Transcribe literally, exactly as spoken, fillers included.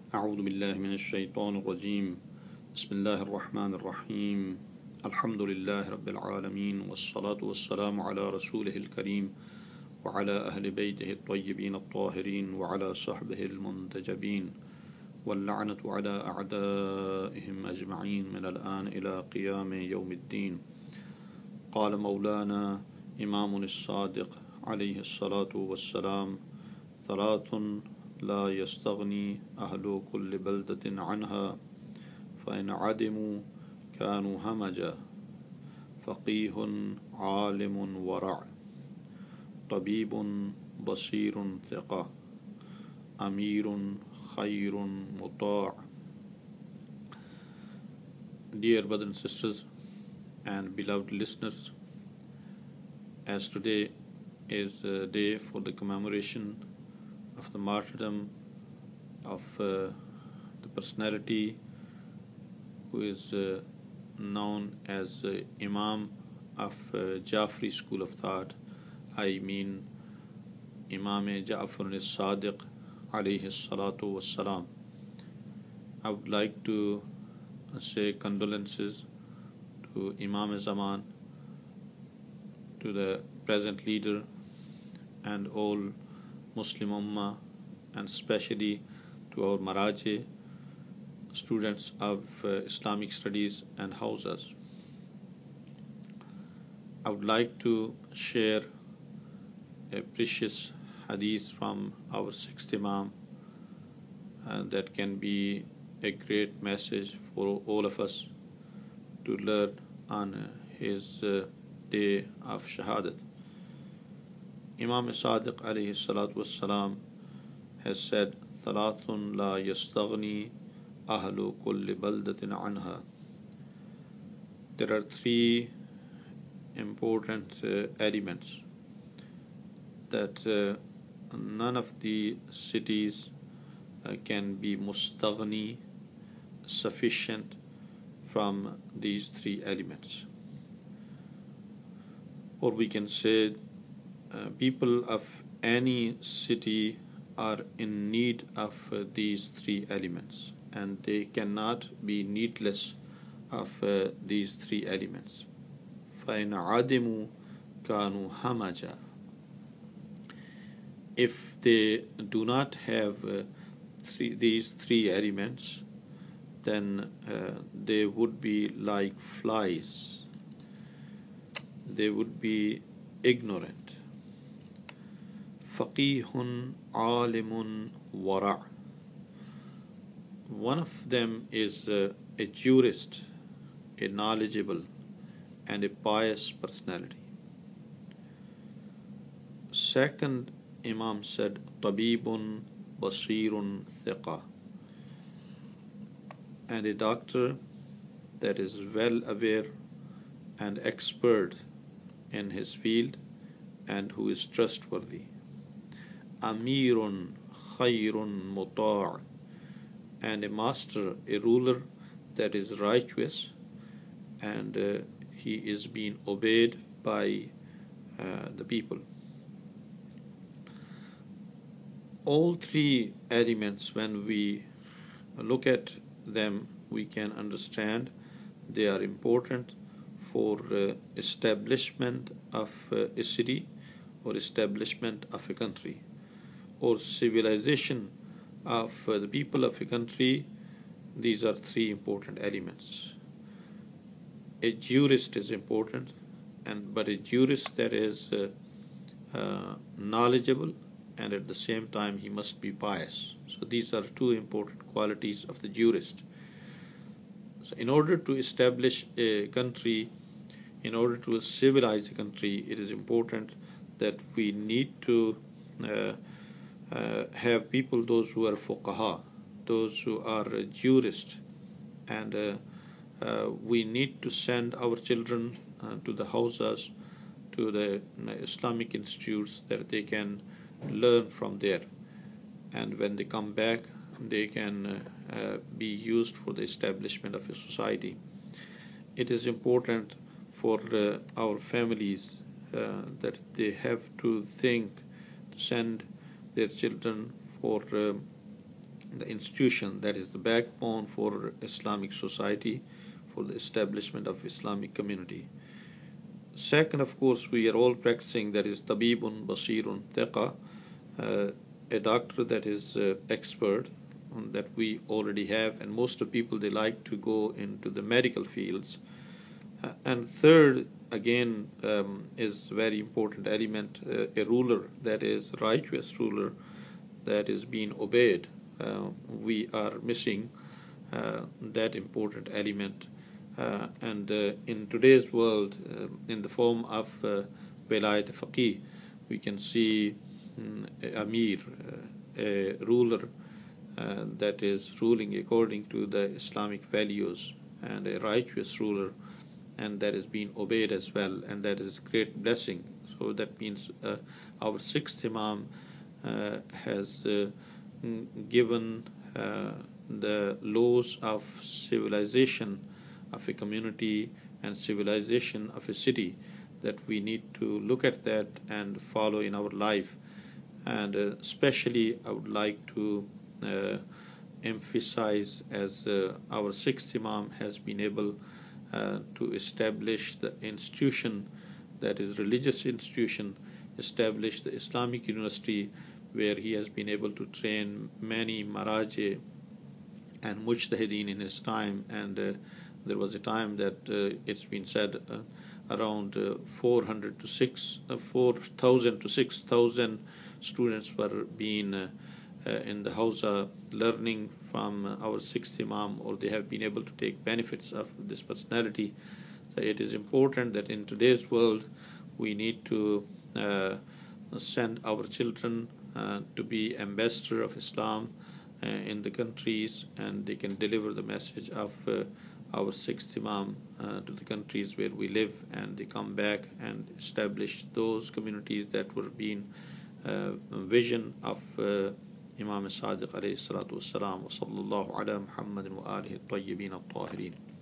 أعوذ بالله من الشيطان الرجيم بسم الله الرحمن الرحيم الحمد لله رب العالمين والصلاة والسلام على رسوله الكريم وعلى أهل بيته الطيبين الطاهرين وعلى صحبه المنتجبين واللعنة على أعدائهم أجمعين من الآن إلى قيام يوم الدين. قال مولانا إمام الصادق عليه الصلاة والسلام: ثلاث لا يستغني أهل كل بلدة عنها فإن عدموا كانوا همجا: فقيه عالم ورع، طبيب بصير ثقة، أمير خير مطاع. Dear brothers and sisters and beloved listeners, as today is a day for the commemoration of the martyrdom of uh, the personality who is uh, known as uh, Imam of uh, Jafri school of thought, I mean Imam Ja'far as-Sadiq alayhi salatu wassalam. I would like to say condolences to Imam Zaman, to the present leader and all Muslim Ummah, and especially to our Maraji students of uh, Islamic studies and houses. I would like to share a precious hadith from our sixth Imam, and that can be a great message for all of us to learn on his uh, day of Shahadat. Imam Sadiq alayhi salatu wassalam has said, ثلاث لا يستغني أهل كل بلدة عنها. There are three important uh, elements that uh, none of the cities uh, can be mustaghni, sufficient from these three elements. Or we can say uh, people of any city are in need of uh, these three elements, and they cannot be needless of uh, these three elements. فَإِنْ عَدِمُوا كَانُوا هَمَجًا. If they do not have uh, three, these three elements, then uh, they would be like flies. They would be ignorant. فَقِيهٌ عَالِمٌ وَرَعٌ. One of them is uh, a jurist, a knowledgeable and a pious personality. Second Imam said, طَبِيبٌ بَصِيرٌ ثِقَةٌ. And a doctor that is well aware and expert in his field and who is trustworthy. Amirun khayrun muta'. And a master, a ruler that is righteous and uh, he is being obeyed by uh, the people. All three elements, when we look at them, we can understand they are important for uh, establishment of uh, a city or establishment of a country or civilization of uh, the people of a country. These are three important elements. A jurist is important, and but a jurist that is uh, uh, knowledgeable, and at the same time he must be pious. So these are two important qualities of the jurist. So in order to establish a country, in order to civilize a country, it is important that we need to uh, uh, have people, those who are fuqaha, those who are uh, jurists, and uh, uh, we need to send our children uh, to the houses, to the uh, Islamic institutes, that they can learn from there, and when they come back they can uh, uh, be used for the establishment of a society. It is important for uh, our families uh, that they have to think to send their children for uh, the institution that is the backbone for Islamic society, for the establishment of Islamic community. Second, of course, we are all practicing, that is tabibun basirun thiqa, uh, a doctor that is uh, expert, um, that we already have, and most of people, they like to go into the medical fields. Uh, and third, again, um, is very important element, uh, a ruler that is righteous ruler that is being obeyed. Uh, we are missing uh, that important element. Uh, and uh, in today's world, uh, in the form of uh, Velayat Faqih, we can see um, a Amir, uh, a ruler uh, that is ruling according to the Islamic values, and a righteous ruler, and that is being obeyed as well, and that is a great blessing. So that means uh, our sixth Imam uh, has uh, given uh, the laws of civilization of a community and civilization of a city, that we need to look at that and follow in our life. And uh, especially I would like to uh, emphasize, as uh, our sixth Imam has been able uh, to establish the institution that is religious institution, establish the Islamic university, where he has been able to train many maraji and mujtahideen in his time. And uh, there was a time that uh, it's been said uh, around uh, four hundred to six, uh, four thousand to six thousand students were being uh, uh, in the Hausa learning from uh, our sixth Imam, or they have been able to take benefits of this personality. So it is important that in today's world we need to uh, send our children uh, to be ambassador of Islam uh, in the countries, and they can deliver the message of uh, our sixth Imam uh, to the countries where we live, and they come back and establish those communities that were being uh, vision of uh, Imam Sadiq alayhi salatu wassalam. Wa sallallahu ala Muhammadin wa alihi at-tayyibin at-tahirin.